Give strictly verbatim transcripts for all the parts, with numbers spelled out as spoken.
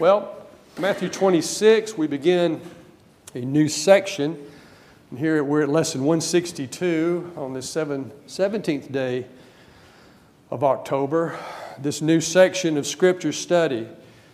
Well, Matthew twenty-six, we begin a new section. And here we're at lesson one sixty-two on this seventeenth day of October. This new section of Scripture study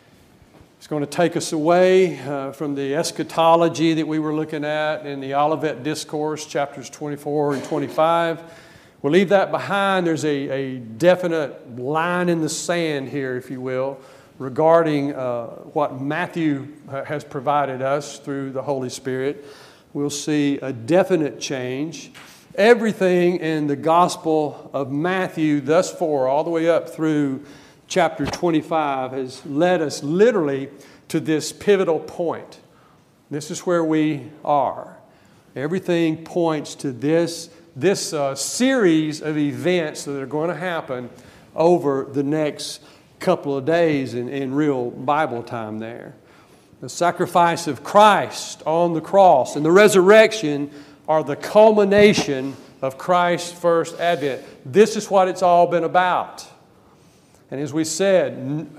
is going to take us away uh, from the eschatology that we were looking at in the Olivet Discourse, chapters twenty-four and twenty-five. We'll leave that behind. There's a, a definite line in the sand here, if you will, regarding uh, what Matthew has provided us through the Holy Spirit. We'll see a definite change. Everything in the Gospel of Matthew thus far, all the way up through chapter twenty-five, has led us literally to this pivotal point. This is where we are. Everything points to this, this uh, series of events that are going to happen over the next couple of days in, in real Bible time there. The sacrifice of Christ on the cross and the resurrection are the culmination of Christ's first advent. This is what it's all been about. And as we said,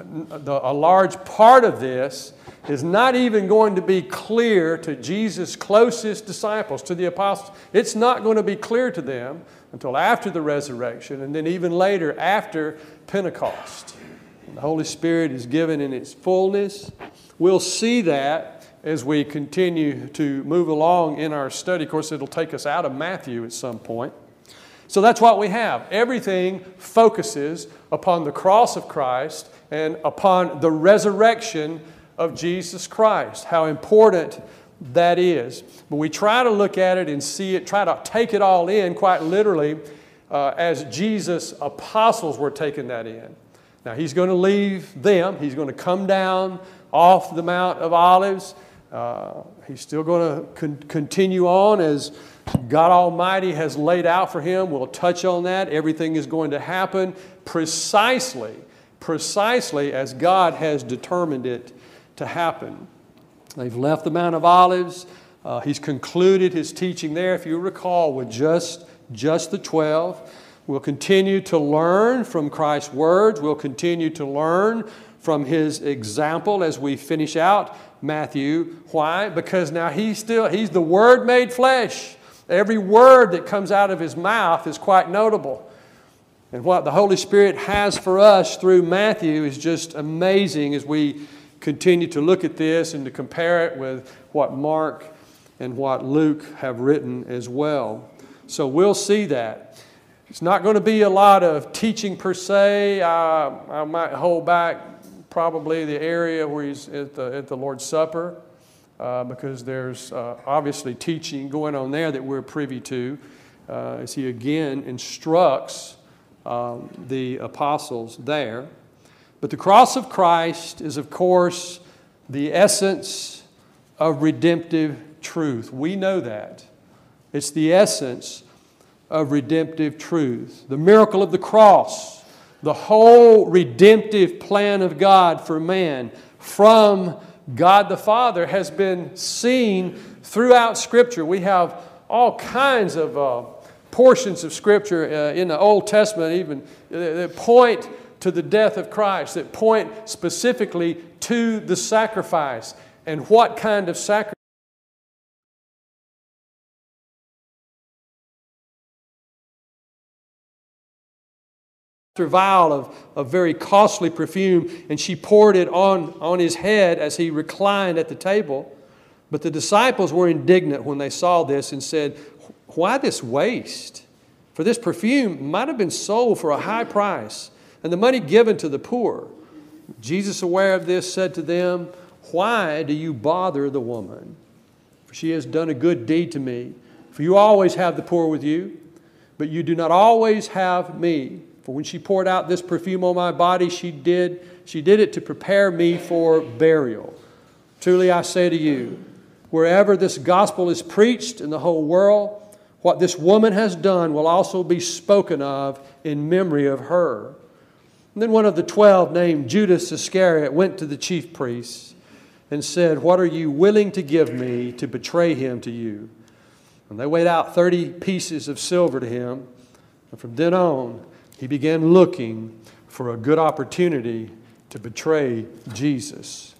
a large part of this is not even going to be clear to Jesus' closest disciples, to the apostles. It's not going to be clear to them until after the resurrection and then even later after Pentecost. The Holy Spirit is given in its fullness. We'll see that as we continue to move along in our study. Of course, it'll take us out of Matthew at some point. So that's what we have. Everything focuses upon the cross of Christ and upon the resurrection of Jesus Christ. How important that is. But we try to look at it and see it, try to take it all in quite literally uh, as Jesus' apostles were taking that in. Now, He's going to leave them. He's going to come down off the Mount of Olives. Uh, he's still going to con- continue on as God Almighty has laid out for Him. We'll touch on that. Everything is going to happen precisely, precisely as God has determined it to happen. They've left the Mount of Olives. Uh, he's concluded His teaching there, if you recall, with just, just the twelve. We'll continue to learn from Christ's words. We'll continue to learn from His example as we finish out Matthew. Why? Because now He's still, He's the Word made flesh. Every word that comes out of His mouth is quite notable. And what the Holy Spirit has for us through Matthew is just amazing as we continue to look at this and to compare it with what Mark and what Luke have written as well. So we'll see that. It's not going to be a lot of teaching per se. I, I might hold back probably the area where He's at the, at the Lord's Supper uh, because there's uh, obviously teaching going on there that we're privy to uh, as He again instructs um, the apostles there. But the cross of Christ is, of course, the essence of redemptive truth. We know that. It's the essence of redemptive truth. The miracle of the cross, the whole redemptive plan of God for man from God the Father has been seen throughout Scripture. We have all kinds of uh, portions of Scripture uh, in the Old Testament even that point to the death of Christ, that point specifically to the sacrifice and what kind of sacrifice. Vial of, of very costly perfume, and she poured it on, on His head as He reclined at the table. But the disciples were indignant when they saw this and said, "Why this waste? For this perfume might have been sold for a high price and the money given to the poor." Jesus, aware of this, said to them, "Why do you bother the woman? For she has done a good deed to me. For you always have the poor with you, but you do not always have me. For when she poured out this perfume on my body, she did, she did it to prepare me for burial. Truly I say to you, wherever this gospel is preached in the whole world, what this woman has done will also be spoken of in memory of her." And then one of the twelve, named Judas Iscariot, went to the chief priests and said, "What are you willing to give me to betray Him to you?" And they weighed out thirty pieces of silver to him. And from then on, he began looking for a good opportunity to betray Jesus.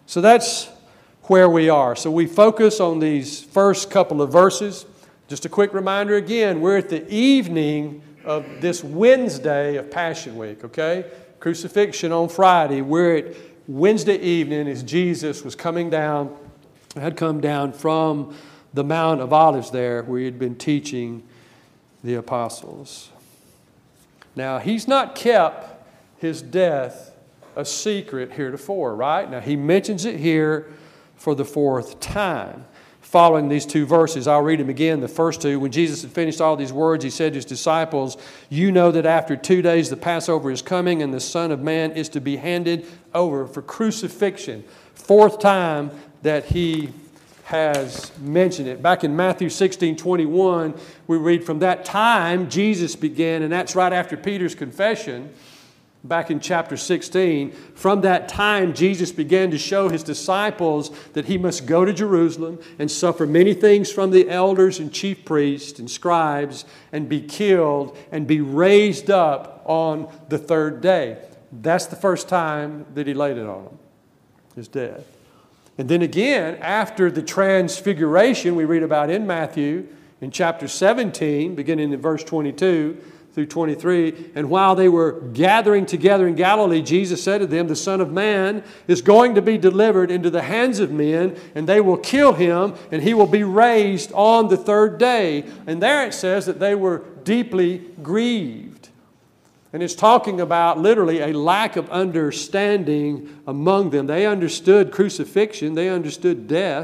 So that's where we are. So we focus on these first couple of verses. Just a quick reminder again, we're at the evening of this Wednesday of Passion Week, okay? Crucifixion on Friday. We're at Wednesday evening as Jesus was coming down, had come down from the Mount of Olives there where he had been teaching the apostles. Now, he's not kept his death a secret heretofore, right? Now, he mentions it here for the fourth time. Following these two verses, I'll read them again, the first two. When Jesus had finished all these words, he said to his disciples, "You know that after two days the Passover is coming, and the Son of Man is to be handed over for crucifixion." Fourth time that he has mentioned it. Back in Matthew sixteen twenty-one, we read, "From that time Jesus began," and that's right after Peter's confession, back in chapter sixteen, "From that time Jesus began to show his disciples that he must go to Jerusalem and suffer many things from the elders and chief priests and scribes and be killed and be raised up on the third day." That's the first time that he laid it on them, his death. And then again, after the transfiguration we read about in Matthew, in chapter seventeen, beginning in verse twenty-two through twenty-three, "And while they were gathering together in Galilee, Jesus said to them, 'The Son of Man is going to be delivered into the hands of men, and they will kill him, and he will be raised on the third day.'" And there it says that they were deeply grieved. And it's talking about literally a lack of understanding among them. They understood crucifixion. They understood death.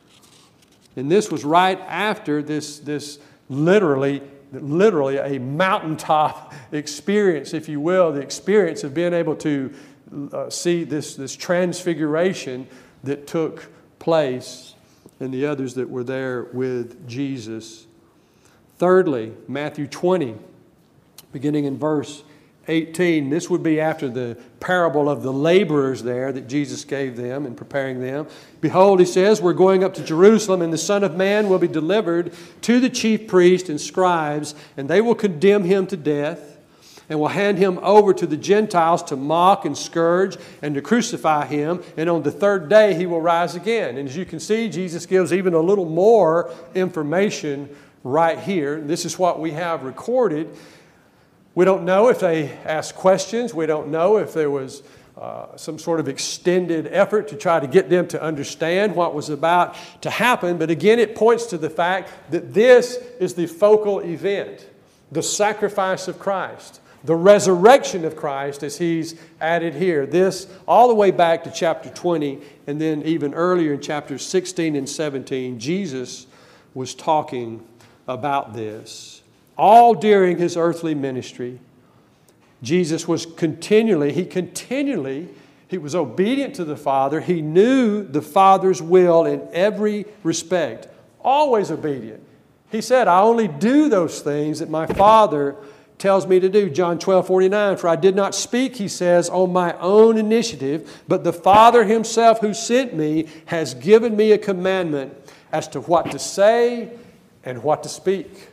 And this was right after this, this literally, literally a mountaintop experience, if you will, the experience of being able to uh, see this, this transfiguration that took place and the others that were there with Jesus. Thirdly, Matthew twenty, beginning in verse eighteen. This would be after the parable of the laborers there that Jesus gave them in preparing them. "Behold," he says, "we're going up to Jerusalem, and the Son of Man will be delivered to the chief priests and scribes, and they will condemn him to death, and will hand him over to the Gentiles to mock and scourge and to crucify him. And on the third day he will rise again." And as you can see, Jesus gives even a little more information right here. This is what we have recorded. We don't know if they asked questions. We don't know if there was uh, some sort of extended effort to try to get them to understand what was about to happen. But again, it points to the fact that this is the focal event, the sacrifice of Christ, the resurrection of Christ as he's added here. This all the way back to chapter twenty, and then even earlier in chapters sixteen and seventeen, Jesus was talking about this. All during his earthly ministry, Jesus was continually, he continually, he was obedient to the Father. He knew the Father's will in every respect, always obedient. He said, "I only do those things that my Father tells me to do." John twelve forty-nine, "For I did not speak," he says, "on my own initiative, but the Father himself who sent me has given me a commandment as to what to say and what to speak."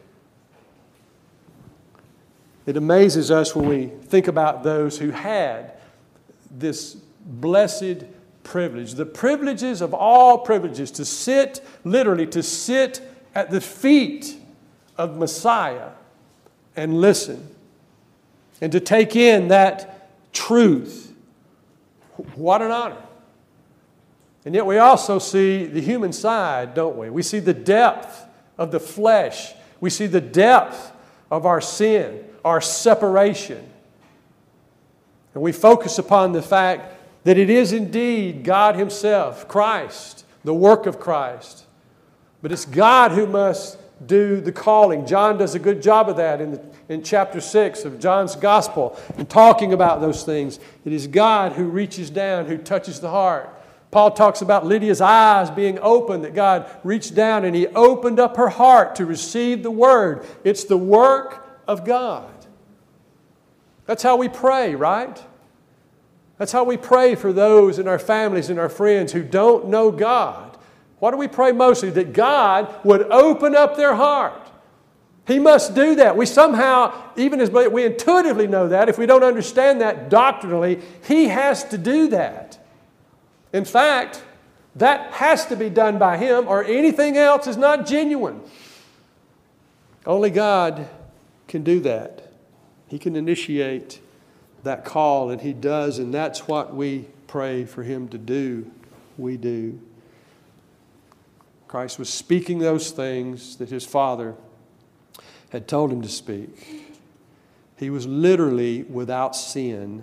It amazes us when we think about those who had this blessed privilege, the privileges of all privileges, to sit, literally to sit at the feet of Messiah and listen, and to take in that truth. What an honor. And yet we also see the human side, don't we? We see the depth of the flesh. We see the depth of our sin, our separation. And we focus upon the fact that it is indeed God himself, Christ, the work of Christ. But it's God who must do the calling. John does a good job of that in, the, in chapter six of John's Gospel, and talking about those things. It is God who reaches down, who touches the heart. Paul talks about Lydia's eyes being open, that God reached down and he opened up her heart to receive the word. It's the work of God. That's how we pray, right? That's how we pray for those in our families and our friends who don't know God. What do we pray mostly? That God would open up their heart. He must do that. We somehow, even as we intuitively know that, if we don't understand that doctrinally, He has to do that. In fact, that has to be done by Him, or anything else is not genuine. Only God can do that. He can initiate that call, and He does, and that's what we pray for Him to do. We do. Christ was speaking those things that His Father had told Him to speak. He was literally without sin.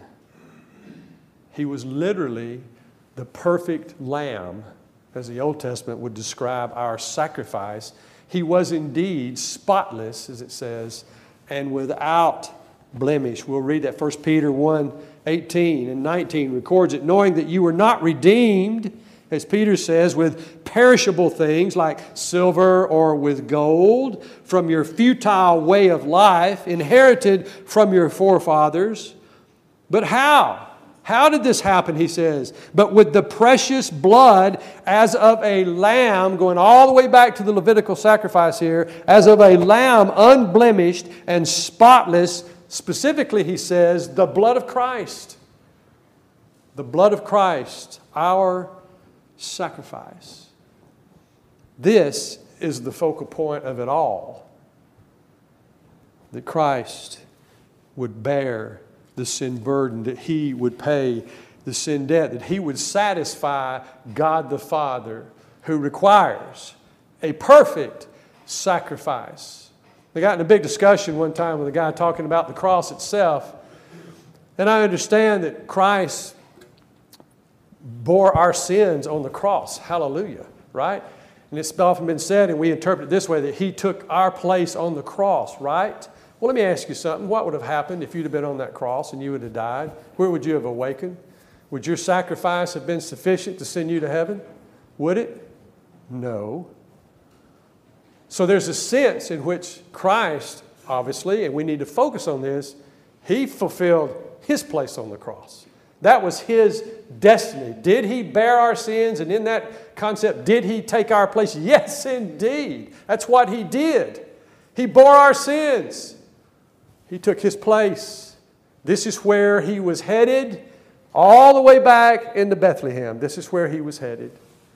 He was literally the perfect lamb, as the Old Testament would describe our sacrifice. He was indeed spotless, as it says, and without blemish. We'll read that First Peter one, eighteen and nineteen records it, knowing that you were not redeemed, as Peter says, with perishable things like silver or with gold, from your futile way of life, inherited from your forefathers. But how? How did this happen, he says? But with the precious blood as of a lamb, going all the way back to the Levitical sacrifice here, as of a lamb unblemished and spotless, specifically, he says, the blood of Christ. The blood of Christ, our sacrifice. This is the focal point of it all. That Christ would bear the sin burden, that He would pay the sin debt, that He would satisfy God the Father, who requires a perfect sacrifice. They got in a big discussion one time with a guy talking about the cross itself. And I understand that Christ bore our sins on the cross. Hallelujah, right? And it's often been said, and we interpret it this way, that He took our place on the cross, right? Well, let me ask you something. What would have happened if you'd have been on that cross and you would have died? Where would you have awakened? Would your sacrifice have been sufficient to send you to heaven? Would it? No. So there's a sense in which Christ, obviously, and we need to focus on this, He fulfilled His place on the cross. That was His destiny. Did He bear our sins? And in that concept, did He take our place? Yes, indeed. That's what He did. He bore our sins. He took His place. This is where He was headed, all the way back into Bethlehem. This is where He was headed,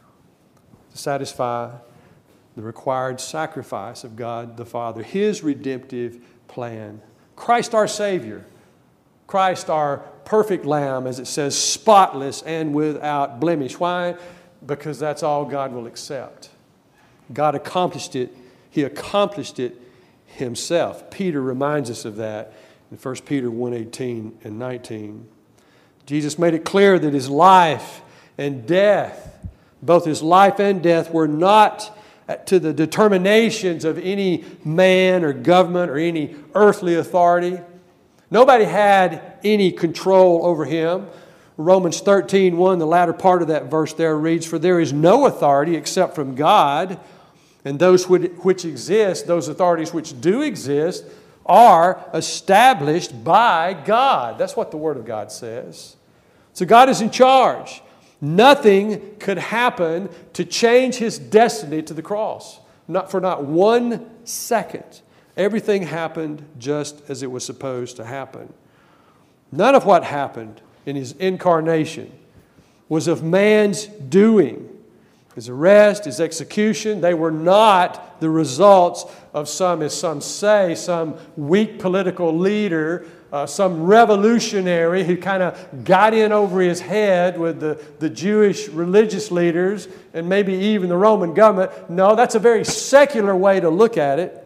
to satisfy the required sacrifice of God the Father, His redemptive plan. Christ our Savior, Christ our perfect Lamb, as it says, spotless and without blemish. Why? Because that's all God will accept. God accomplished it. He accomplished it Himself. Peter reminds us of that in First Peter one, eighteen and nineteen. Jesus made it clear that His life and death, both His life and death, were not to the determinations of any man or government or any earthly authority. Nobody had any control over Him. Romans thirteen, one, the latter part of that verse there reads, "For there is no authority except from God, and those which exist, those authorities which do exist, are established by God." That's what the Word of God says. So God is in charge. Nothing could happen to change His destiny to the cross. Not for not one second. Everything happened just as it was supposed to happen. None of what happened in His incarnation was of man's doing. His arrest, His execution, they were not the results of some, as some say, some weak political leader, uh, some revolutionary who kind of got in over his head with the, the Jewish religious leaders and maybe even the Roman government. No, that's a very secular way to look at it.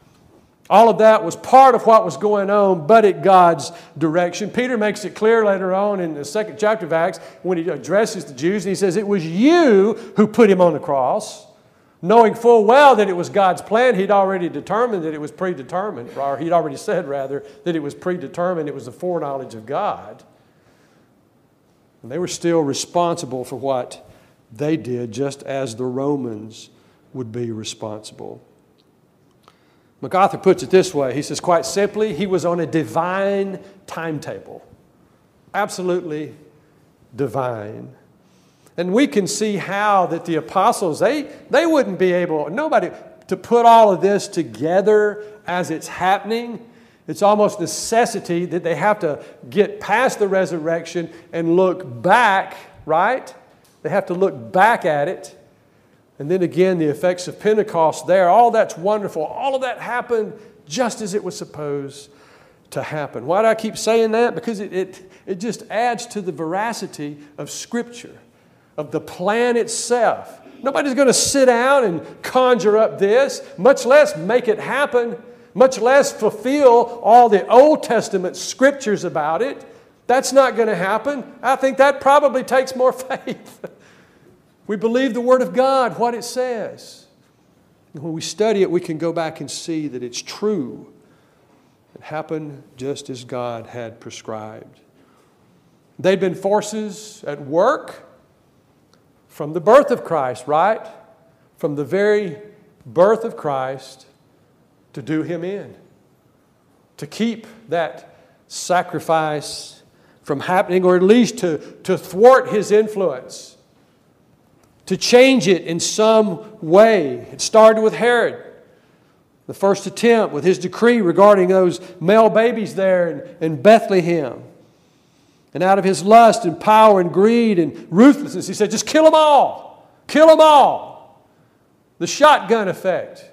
All of that was part of what was going on, but at God's direction. Peter makes it clear later on in the second chapter of Acts when he addresses the Jews, and he says, "It was you who put Him on the cross," knowing full well that it was God's plan. He'd already determined that it was predetermined, or he'd already said, rather, that it was predetermined. It was the foreknowledge of God. And they were still responsible for what they did, just as the Romans would be responsible. MacArthur puts it this way. He says, quite simply, He was on a divine timetable. Absolutely divine. And we can see how that the apostles, they, they wouldn't be able, nobody, to put all of this together as it's happening. It's almost necessity that they have to get past the resurrection and look back, right? They have to look back at it. And then again, the effects of Pentecost there. All that's wonderful. All of that happened just as it was supposed to happen. Why do I keep saying that? Because it, it, it just adds to the veracity of Scripture, of the plan itself. Nobody's going to sit down and conjure up this, much less make it happen, much less fulfill all the Old Testament Scriptures about it. That's not going to happen. I think that probably takes more faith. We believe the Word of God, what it says. And when we study it, we can go back and see that it's true. It happened just as God had prescribed. They'd been forces at work from the birth of Christ, right? From the very birth of Christ to do Him in. To keep that sacrifice from happening, or at least to, to thwart His influence. To change it in some way. It started with Herod. The first attempt with his decree regarding those male babies there in, in Bethlehem. And out of his lust and power and greed and ruthlessness, he said, just kill them all. Kill them all. The shotgun effect.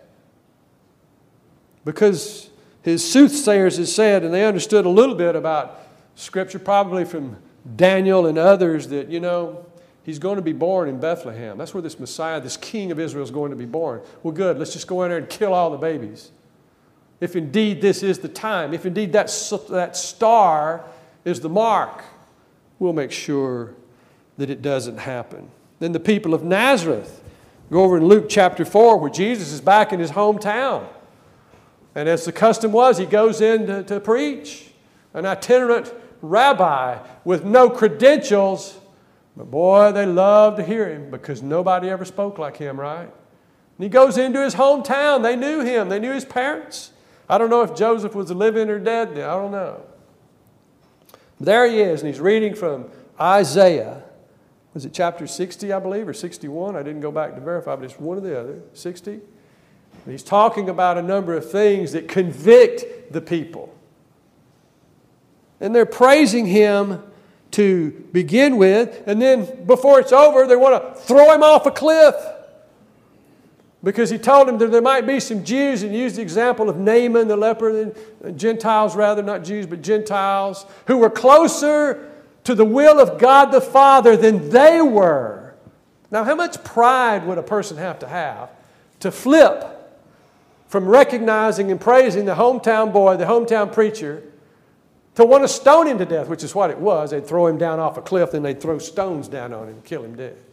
Because his soothsayers had said, and they understood a little bit about Scripture, probably from Daniel and others, that, you know, He's going to be born in Bethlehem. That's where this Messiah, this King of Israel, is going to be born. Well, good. Let's just go in there and kill all the babies. If indeed this is the time, if indeed that, that star is the mark, we'll make sure that it doesn't happen. Then the people of Nazareth. Go over in Luke chapter four, where Jesus is back in his hometown. And as the custom was, he goes in to, to preach. An itinerant rabbi with no credentials. But boy, they love to hear him because nobody ever spoke like him, right? And he goes into his hometown. They knew him. They knew his parents. I don't know if Joseph was living or dead. I don't know. But there he is, and he's reading from Isaiah. Was it chapter sixty, I believe, or sixty-one? I didn't go back to verify, but it's one or the other. sixty. And he's talking about a number of things that convict the people. And they're praising him to begin with, and then before it's over, they want to throw him off a cliff. Because he told them that there might be some Jews, and used the example of Naaman the leper, and Gentiles rather, not Jews, but Gentiles, who were closer to the will of God the Father than they were. Now, how much pride would a person have to have to flip from recognizing and praising the hometown boy, the hometown preacher, to want to stone him to death, which is what it was. They'd throw him down off a cliff, then they'd throw stones down on him and kill him dead.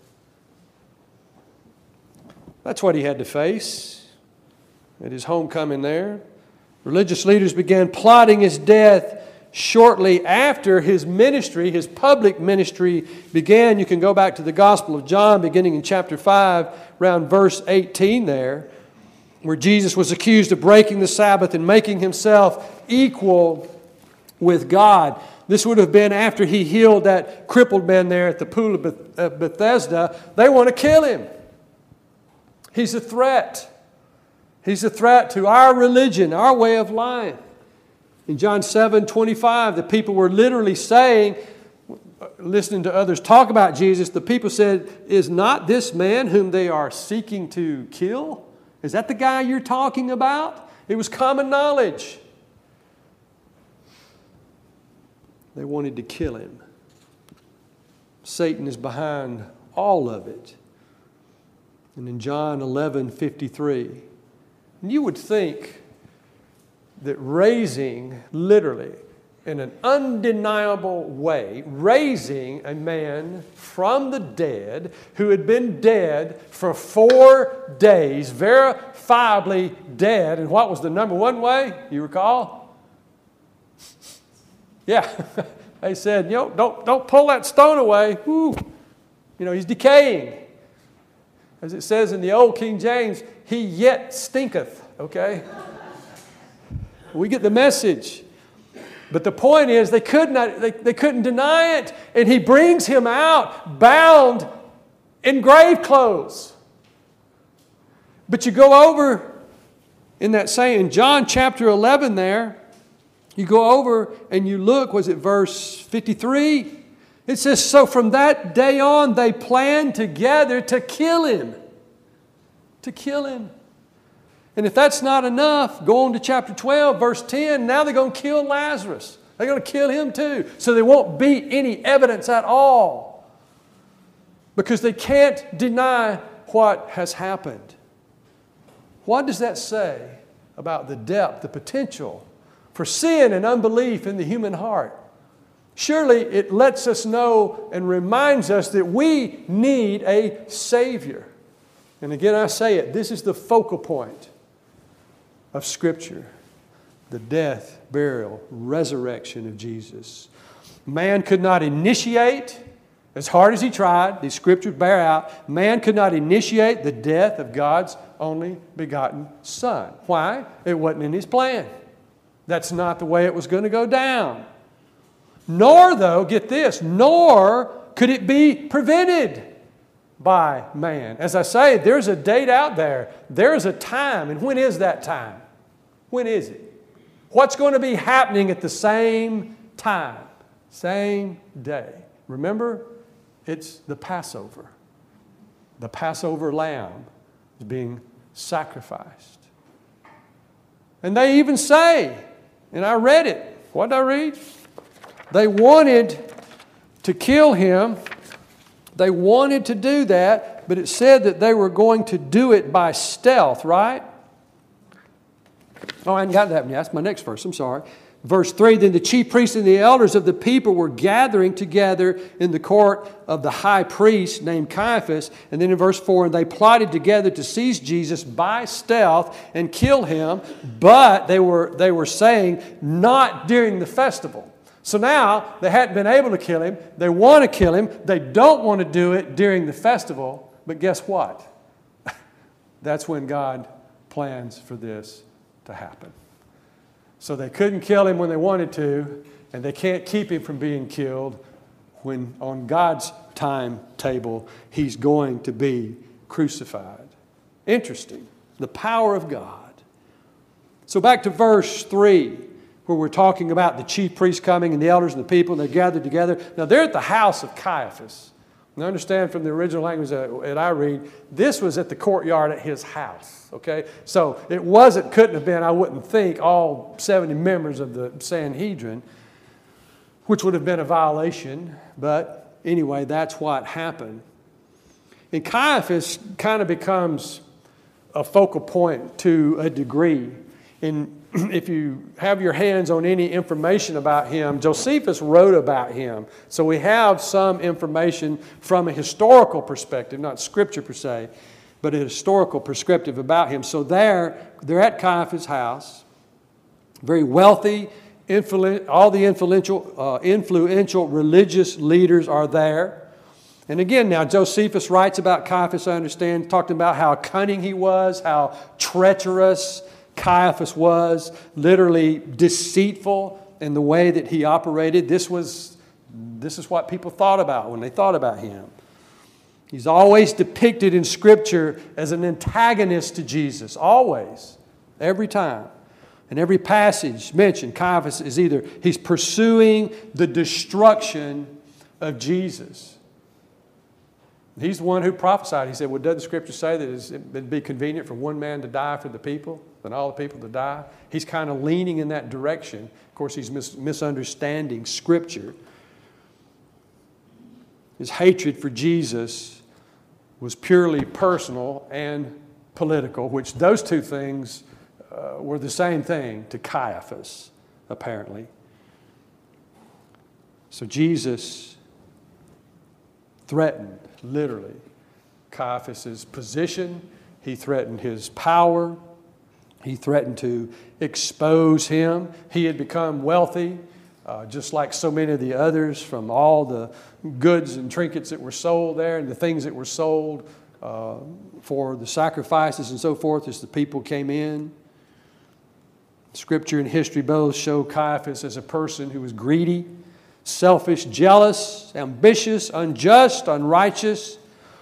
That's what he had to face at his homecoming there. Religious leaders began plotting his death shortly after his ministry, his public ministry began. You can go back to the Gospel of John, beginning in chapter five, around verse eighteen there, where Jesus was accused of breaking the Sabbath and making himself equal with God. This would have been after he healed that crippled man there at the pool of Bethesda. They want to kill him. He's a threat. He's a threat to our religion, our way of life. In John seven twenty-five, the people were literally saying, listening to others talk about Jesus, the people said, is not this man whom they are seeking to kill? Is that the guy you're talking about? It was common knowledge. They wanted to kill him. Satan is behind all of it. And in John eleven fifty-three, and you would think that raising, literally, in an undeniable way, raising a man from the dead who had been dead for four days, verifiably dead. And what was the number one way? You recall? Yeah, they said, you know, don't, don't pull that stone away. Woo. You know, he's decaying. As it says in the old King James, he yet stinketh, okay? We get the message. But the point is, they, could not, they, they couldn't deny it. And he brings him out bound in grave clothes. But you go over in that same, in John chapter eleven there, you go over and you look, was it verse fifty-three? It says, so from that day on, they planned together to kill him. To kill him. And if that's not enough, go on to chapter twelve, verse ten. Now they're going to kill Lazarus. They're going to kill him too. So they won't beat any evidence at all. Because they can't deny what has happened. What does that say about the depth, the potential for sin and unbelief in the human heart? Surely it lets us know and reminds us that we need a Savior. And again, I say it, this is the focal point of Scripture. The death, burial, resurrection of Jesus. Man could not initiate, as hard as he tried, these Scriptures bear out, man could not initiate the death of God's only begotten Son. Why? It wasn't in His plan. That's not the way it was going to go down. Nor, though, get this, nor could it be prevented by man. As I say, there's a date out there. There's a time. And when is that time? When is it? What's going to be happening at the same time? Same day. Remember, it's the Passover. The Passover lamb is being sacrificed. And they even say, and I read it. What did I read? They wanted to kill him. They wanted to do that, but it said that they were going to do it by stealth, right? Oh, I hadn't got that one yet. That's my next verse. I'm sorry. Verse three, then the chief priests and the elders of the people were gathering together in the court of the high priest named Caiaphas. And then in verse four, and they plotted together to seize Jesus by stealth and kill him. But they were, they were saying, not during the festival. So now they hadn't been able to kill him. They want to kill him. They don't want to do it during the festival. But guess what? That's when God plans for this to happen. So they couldn't kill him when they wanted to, and they can't keep him from being killed when on God's timetable he's going to be crucified. Interesting. The power of God. So back to verse three, where we're talking about the chief priests coming and the elders and the people, and they're gathered together. Now they're at the house of Caiaphas. And understand from the original language that I read, this was at the courtyard at his house. Okay? So it wasn't, couldn't have been, I wouldn't think, all seventy members of the Sanhedrin, which would have been a violation. But anyway, that's what happened. And Caiaphas kind of becomes a focal point to a degree. And if you have your hands on any information about him, Josephus wrote about him. So we have some information from a historical perspective, not scripture per se, but a historical perspective about him. So there, they're at Caiaphas' house, very wealthy, influ- all the influential, uh, influential religious leaders are there. And again, now Josephus writes about Caiaphas, I understand, talking about how cunning he was, how treacherous Caiaphas was, literally deceitful in the way that he operated. This was, this is what people thought about when they thought about him. He's always depicted in Scripture as an antagonist to Jesus. Always. Every time. In every passage mentioned, Caiaphas is either, he's pursuing the destruction of Jesus. He's the one who prophesied. He said, well, doesn't Scripture say that it'd be convenient for one man to die for the people than all the people to die? He's kind of leaning in that direction. Of course, he's mis- misunderstanding Scripture. His hatred for Jesus was purely personal and political, which those two things uh, were the same thing to Caiaphas, apparently. So Jesus threatened, literally, Caiaphas' position. He threatened his power. He threatened to expose him. He had become wealthy, uh, just like so many of the others, from all the goods and trinkets that were sold there and the things that were sold uh, for the sacrifices and so forth as the people came in. Scripture and history both show Caiaphas as a person who was greedy, selfish, jealous, ambitious, unjust, unrighteous.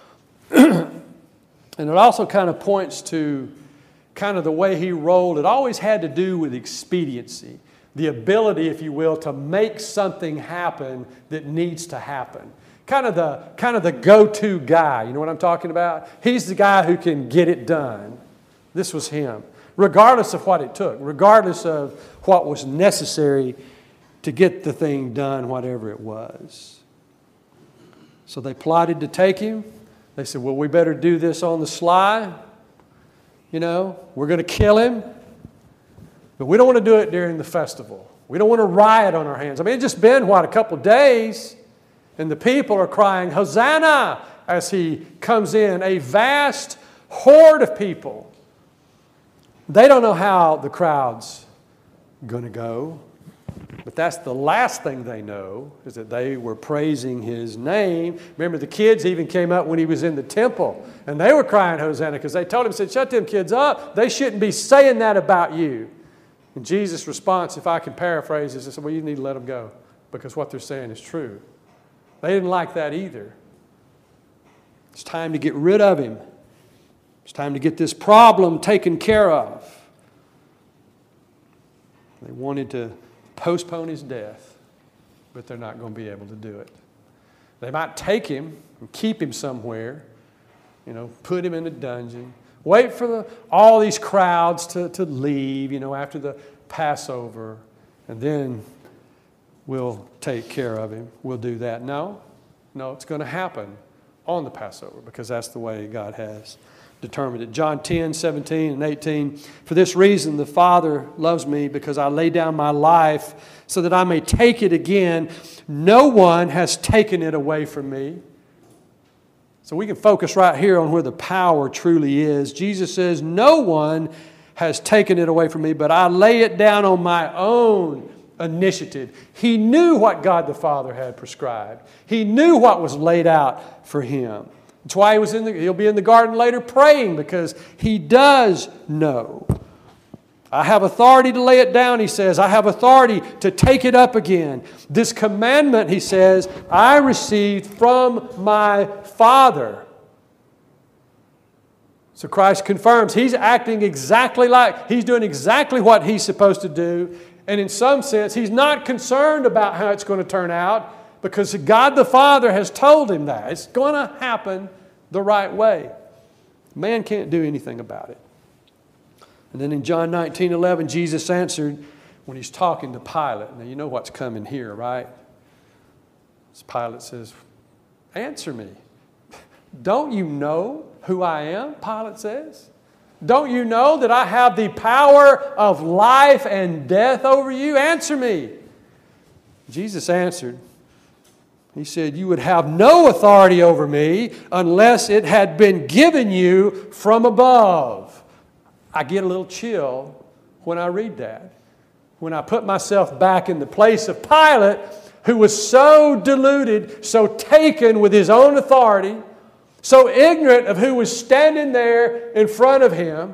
And it also kind of points to kind of the way he rolled. It always had to do with expediency. The ability, if you will, to make something happen that needs to happen. Kind of the, kind of the go-to guy. You know what I'm talking about? He's the guy who can get it done. This was him. Regardless of what it took. Regardless of what was necessary to get the thing done, whatever it was. So they plotted to take him. They said, well, we better do this on the sly. You know, we're going to kill him. But we don't want to do it during the festival. We don't want to riot on our hands. I mean, it's just been, what, a couple of days, and the people are crying, Hosanna, as he comes in, a vast horde of people. They don't know how the crowd's going to go, but that's the last thing they know, is that they were praising his name. Remember, the kids even came up when he was in the temple, and they were crying Hosanna because they told him, said, shut them kids up. They shouldn't be saying that about you. And Jesus' response, if I can paraphrase this, he said, well, you need to let them go because what they're saying is true. They didn't like that either. It's time to get rid of him. It's time to get this problem taken care of. They wanted to postpone his death, but they're not going to be able to do it. They might take him and keep him somewhere, you know, put him in a dungeon. Wait for the, all these crowds to, to leave, you know, after the Passover, and then we'll take care of him. We'll do that. No, no, it's going to happen on the Passover because that's the way God has determined it. John ten, seventeen, and eighteen. For this reason the Father loves me, because I lay down my life so that I may take it again. No one has taken it away from me. So we can focus right here on where the power truly is. Jesus says, no one has taken it away from me, but I lay it down on my own initiative. He knew what God the Father had prescribed. He knew what was laid out for him. That's why he was in the, he'll be in the garden later praying, because he does know. I have authority to lay it down, he says. I have authority to take it up again. This commandment, he says, I received from my Father. So Christ confirms he's acting exactly like, he's doing exactly what he's supposed to do. And in some sense, he's not concerned about how it's going to turn out, because God the Father has told him that. It's going to happen the right way. Man can't do anything about it. And then in John nineteen eleven, Jesus answered when he's talking to Pilate. Now you know what's coming here, right? Pilate says, answer me. Don't you know who I am? Pilate says. Don't you know that I have the power of life and death over you? Answer me. Jesus answered. He said, you would have no authority over me unless it had been given you from above. I get a little chill when I read that. When I put myself back in the place of Pilate, who was so deluded, so taken with his own authority, so ignorant of who was standing there in front of him.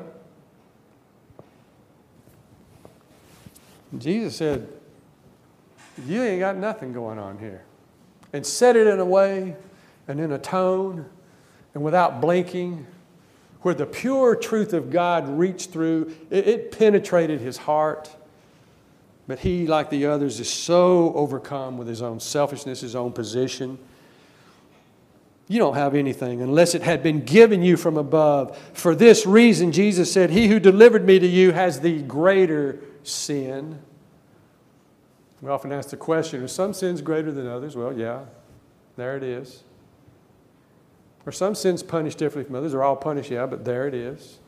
Jesus said, you ain't got nothing going on here. And said it in a way and in a tone and without blinking, where the pure truth of God reached through. It, it penetrated his heart. But he, like the others, is so overcome with his own selfishness, his own position. You don't have anything unless it had been given you from above. For this reason, Jesus said, he who delivered me to you has the greater sin. We often ask the question, are some sins greater than others? Well, yeah, there it is. Are some sins punished differently from others? They're all punished, yeah, but there it is.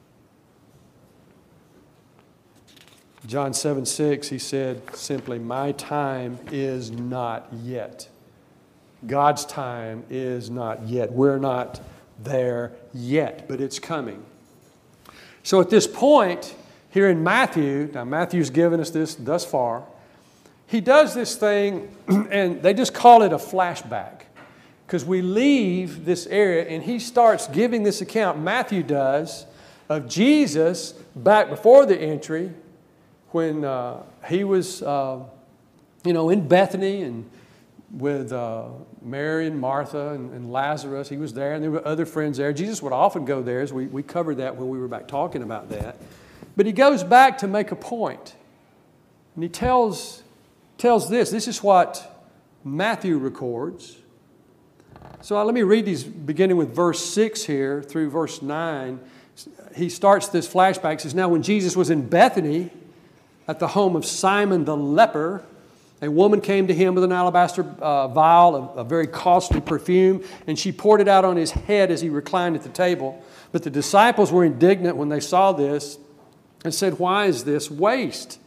John seven six, he said simply, my time is not yet. God's time is not yet. We're not there yet, but it's coming. So at this point, here in Matthew, now Matthew's given us this thus far, he does this thing, and they just call it a flashback. Because we leave this area, and he starts giving this account, Matthew does, of Jesus back before the entry, when uh, he was, uh, you know, in Bethany and with uh, Mary and Martha and, and Lazarus. He was there, and there were other friends there. Jesus would often go there, as we, we covered that when we were back talking about that. But he goes back to make a point. And he tells, tells this. This is what Matthew records. So uh, let me read these beginning with verse six here through verse nine. He starts this flashback. He says, now when Jesus was in Bethany at the home of Simon the leper, a woman came to him with an alabaster uh, vial of a very costly perfume, and she poured it out on his head as he reclined at the table. But the disciples were indignant when they saw this and said, why is this waste?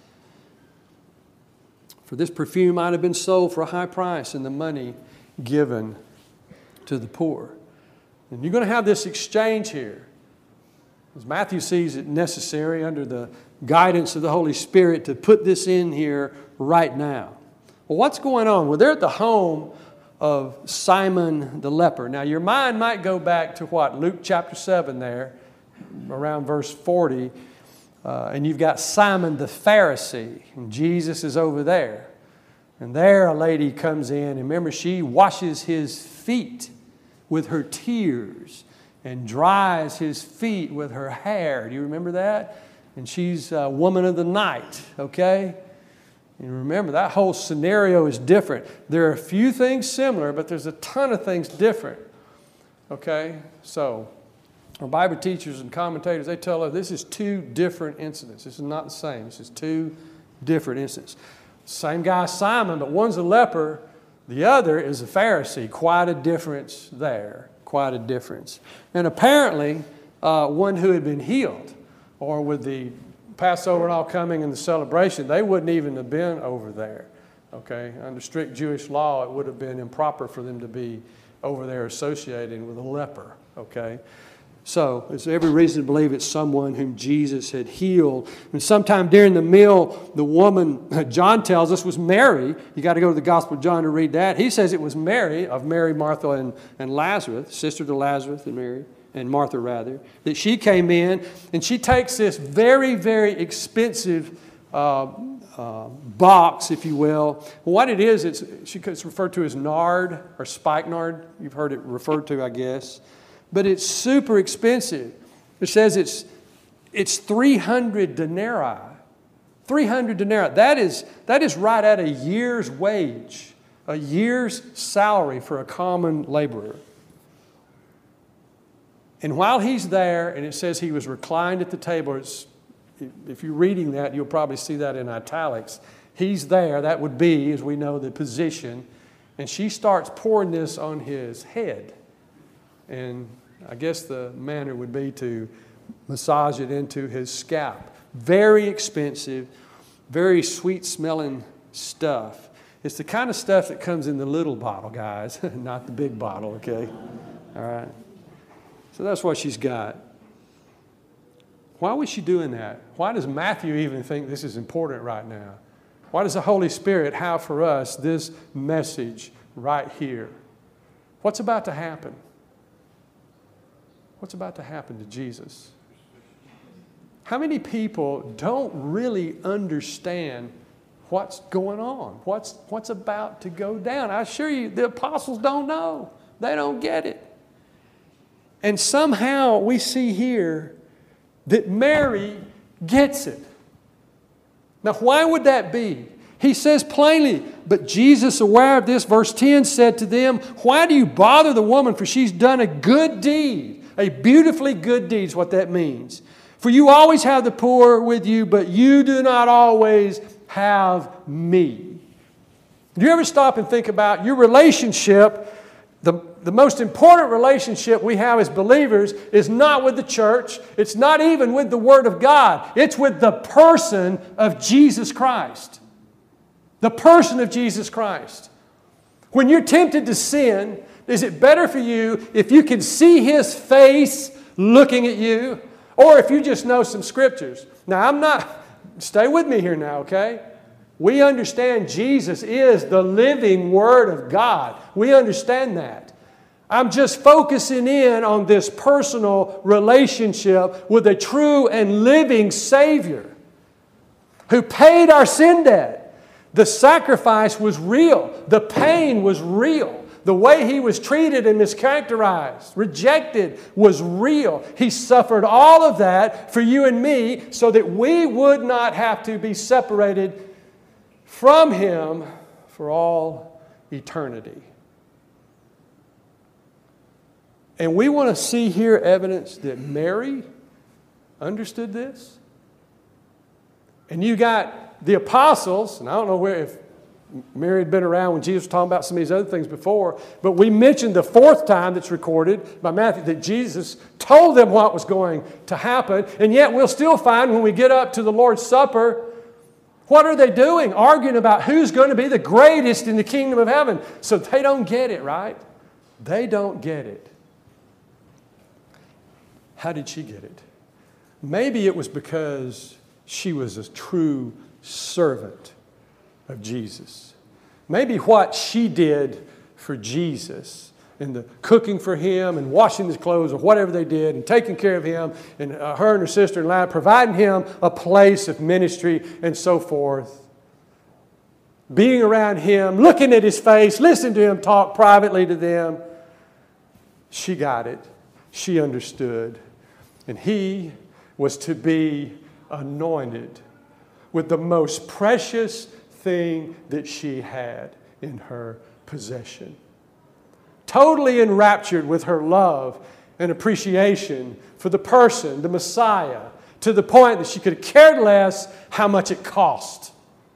For this perfume might have been sold for a high price and the money given to the poor. And you're going to have this exchange here. As Matthew sees it necessary under the guidance of the Holy Spirit to put this in here right now. Well, what's going on? Well, they're at the home of Simon the leper. Now, your mind might go back to what? Luke chapter seven there, around verse forty. Uh, and you've got Simon the Pharisee, and Jesus is over there. And there a lady comes in, and remember, she washes his feet with her tears and dries his feet with her hair. Do you remember that? And she's a woman of the night, okay? And remember, that whole scenario is different. There are a few things similar, but there's a ton of things different, okay? So our Bible teachers and commentators, they tell us this is two different incidents. This is not the same. This is two different incidents. Same guy, Simon, but one's a leper. The other is a Pharisee. Quite a difference there. Quite a difference. And apparently, uh, one who had been healed, or with the Passover and all coming and the celebration, they wouldn't even have been over there. Okay? Under strict Jewish law, it would have been improper for them to be over there associating with a leper. Okay? So, there's every reason to believe it's someone whom Jesus had healed. And sometime during the meal, the woman, John tells us, was Mary. You got to go to the Gospel of John to read that. He says it was Mary, of Mary, Martha, and, and Lazarus, sister to Lazarus and Mary, and Martha rather, that she came in, and she takes this very, very expensive uh, uh, box, if you will. What it is, it's, it's referred to as nard, or spikenard. You've heard it referred to, I guess. But it's super expensive. It says it's, it's three hundred denarii. three hundred denarii. That is, that is right at a year's wage, a year's salary for a common laborer. And while he's there, and it says he was reclined at the table, it's, if you're reading that, you'll probably see that in italics. He's there. That would be, as we know, the position. And she starts pouring this on his head. And I guess the manner would be to massage it into his scalp. Very expensive, very sweet-smelling stuff. It's the kind of stuff that comes in the little bottle, guys, not the big bottle, okay? All right. So that's what she's got. Why was she doing that? Why does Matthew even think this is important right now? Why does the Holy Spirit have for us this message right here? What's about to happen? What's about to happen to Jesus? How many people don't really understand what's going on? What's, what's about to go down? I assure you, the apostles don't know. They don't get it. And somehow we see here that Mary gets it. Now, why would that be? He says plainly, but Jesus, aware of this, verse ten, said to them, why do you bother the woman? For she's done a good deed. A beautifully good deed is what that means. For you always have the poor with you, but you do not always have me. Do you ever stop and think about your relationship? The, the most important relationship we have as believers is not with the church. It's not even with the Word of God. It's with the person of Jesus Christ. The person of Jesus Christ. When you're tempted to sin, is it better for you if you can see His face looking at you, or if you just know some scriptures? Now, I'm not, stay with me here now, okay? We understand Jesus is the living Word of God. We understand that. I'm just focusing in on this personal relationship with a true and living Savior who paid our sin debt. The sacrifice was real. The pain was real. The way He was treated and mischaracterized, rejected, was real. He suffered all of that for you and me so that we would not have to be separated from Him for all eternity. And we want to see here evidence that Mary understood this. And you got the apostles, and I don't know where if Mary had been around when Jesus was talking about some of these other things before, but we mentioned the fourth time that's recorded by Matthew that Jesus told them what was going to happen, and yet we'll still find when we get up to the Lord's Supper, what are they doing? Arguing about who's going to be the greatest in the kingdom of heaven. So they don't get it, right? They don't get it. How did she get it? Maybe it was because she was a true servant of Jesus. Maybe what she did for Jesus in the cooking for Him and washing His clothes or whatever they did and taking care of Him and uh, her and her sister-in-law, providing Him a place of ministry and so forth. Being around Him, looking at His face, listening to Him talk privately to them. She got it. She understood. And He was to be anointed with the most precious thing that she had in her possession. Totally enraptured with her love and appreciation for the person, the Messiah, to the point that she could have cared less how much it cost.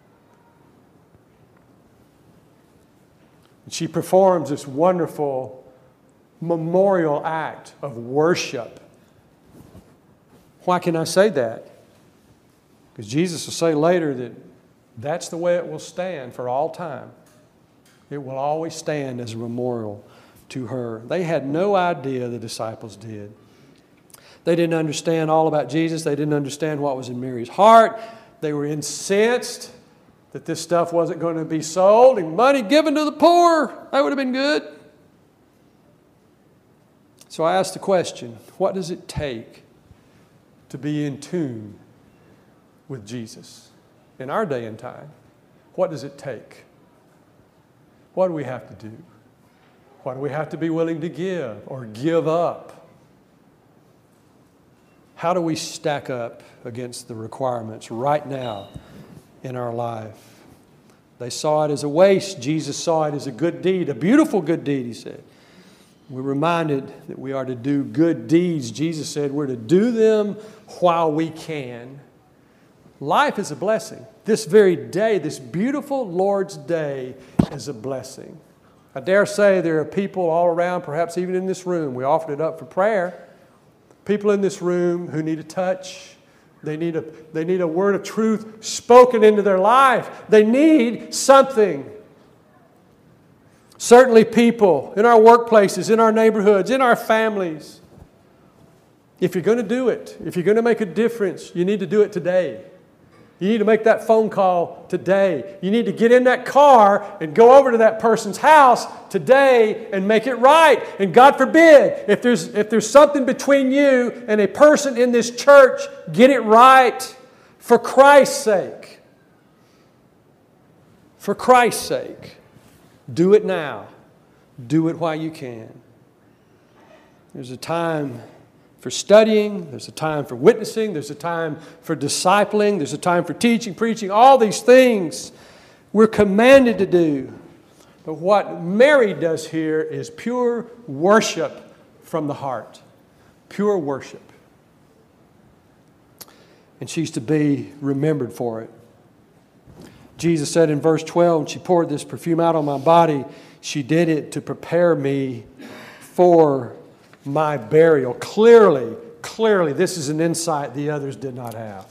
And she performs this wonderful memorial act of worship. Why can I say that? Because Jesus will say later that that's the way it will stand for all time. It will always stand as a memorial to her. They had no idea, the disciples did. They didn't understand all about Jesus. They didn't understand what was in Mary's heart. They were incensed that this stuff wasn't going to be sold and money given to the poor. That would have been good. So I asked the question, what does it take to be in tune with Jesus in our day and time? What does it take? What do we have to do? What do we have to be willing to give or give up? How do we stack up against the requirements right now in our life? They saw it as a waste. Jesus saw it as a good deed, a beautiful good deed, He said. We're reminded that we are to do good deeds. Jesus said we're to do them while we can. Life is a blessing. This very day, this beautiful Lord's Day, is a blessing. I dare say there are people all around, perhaps even in this room. We offered it up for prayer. People in this room who need a touch. They need a, they need a word of truth spoken into their life. They need something. Certainly people in our workplaces, in our neighborhoods, in our families. If you're going to do it, if you're going to make a difference, you need to do it today. You need to make that phone call today. You need to get in that car and go over to that person's house today and make it right. And God forbid, if there's, if there's something between you and a person in this church, get it right for Christ's sake. For Christ's sake. Do it now. Do it while you can. There's a time for studying. There's a time for witnessing. There's a time for discipling. There's a time for teaching, preaching. All these things we're commanded to do. But what Mary does here is pure worship from the heart. Pure worship. And she's to be remembered for it. Jesus said in verse twelve, when she poured this perfume out on my body, she did it to prepare me for my burial. Clearly, clearly, this is an insight the others did not have.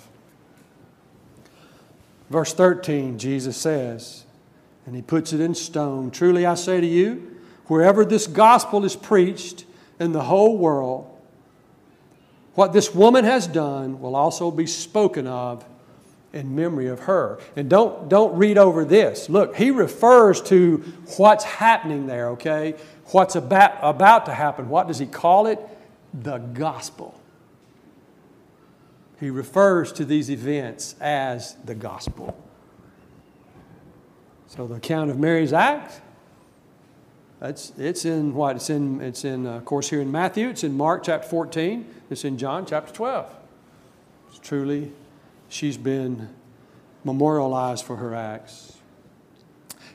Verse thirteen, Jesus says, and He puts it in stone, truly I say to you, wherever this gospel is preached in the whole world, what this woman has done will also be spoken of in memory of her. And don't, don't read over this. Look, He refers to what's happening there, okay? What's about, about to happen. What does He call it? The gospel. He refers to these events as the gospel. So the account of Mary's act, it's, it's in what? It's in, it's in, uh, of course, here in Matthew. It's in Mark chapter fourteen. It's in John chapter twelve. It's truly, she's been memorialized for her acts.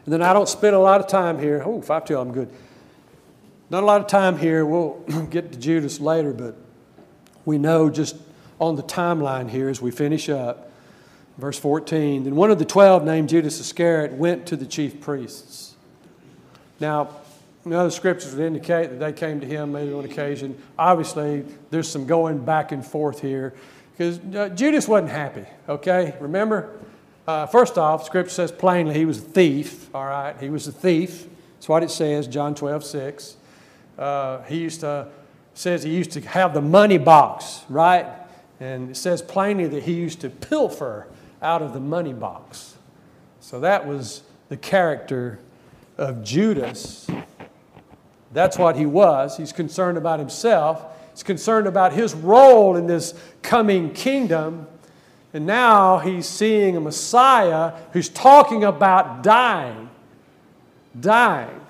And then I don't spend a lot of time here. Oh, five two, I'm good. Not a lot of time here. We'll get to Judas later, but we know just on the timeline here as we finish up, verse fourteen, then one of the twelve named Judas Iscariot went to the chief priests. Now, you know, the scriptures would indicate that they came to him maybe on occasion. Obviously, there's some going back and forth here because uh, Judas wasn't happy, okay? Remember? Uh, first off, Scripture says plainly he was a thief, all right? He was a thief. That's what it says, John twelve six. Uh, he used to, says he used to have the money box, right? And it says plainly that he used to pilfer out of the money box. So that was the character of Judas. That's what he was. He's concerned about himself. He's concerned about his role in this coming kingdom. And now he's seeing a Messiah who's talking about dying. Dying.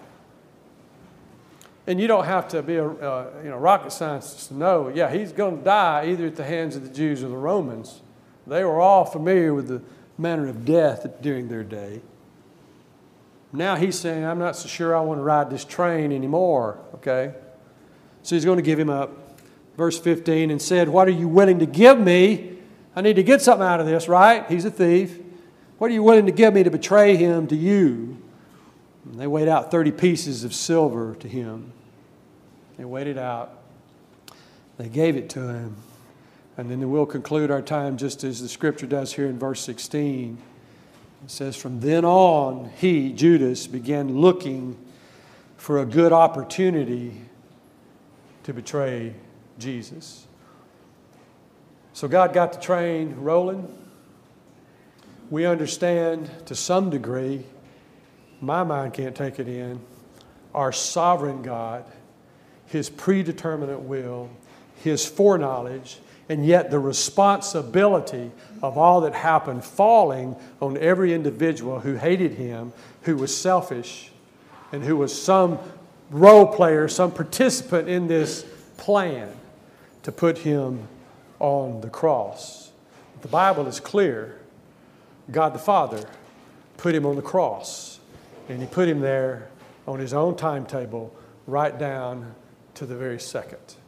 And you don't have to be a uh, you know, rocket scientist to know, yeah, he's going to die either at the hands of the Jews or the Romans. They were all familiar with the manner of death during their day. Now he's saying, I'm not so sure I want to ride this train anymore, okay? So he's going to give him up. Verse fifteen, and said, what are you willing to give me? I need to get something out of this, right? He's a thief. What are you willing to give me to betray him to you? And they weighed out thirty pieces of silver to him. They weighed it out. They gave it to him. And then we'll conclude our time just as the Scripture does here in verse sixteen. It says, from then on, he, Judas, began looking for a good opportunity to betray Jesus. So God got the train rolling. We understand to some degree, my mind can't take it in, our sovereign God, His predeterminate will, His foreknowledge, and yet the responsibility of all that happened falling on every individual who hated Him, who was selfish, and who was some role player, some participant in this plan to put Him on the cross. The Bible is clear. God the Father put Him on the cross, and He put Him there on His own timetable right down to the very second.